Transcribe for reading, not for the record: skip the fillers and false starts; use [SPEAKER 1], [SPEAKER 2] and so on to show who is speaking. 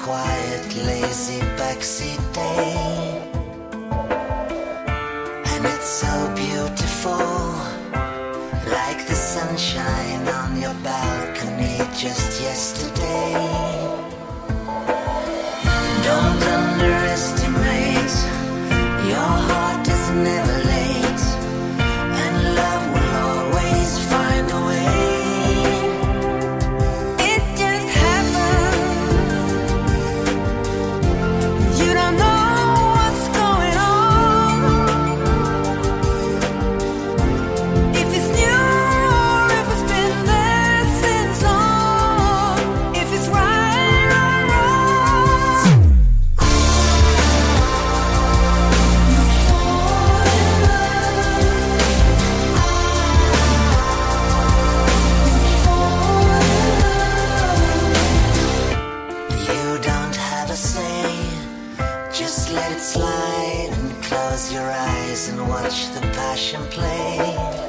[SPEAKER 1] quiet, lazy backseat day. And it's so beautiful, like the sunshine on your balcony just yesterday. Don't underestimate, your heart is never late, and love will always find a way. It just happens, you don't know what's going on, if it's new or if it's been there since long, if it's right or wrong. You fall in love, you fall in love. You don't have a say, just let it slide and close your eyes and watch the passion play.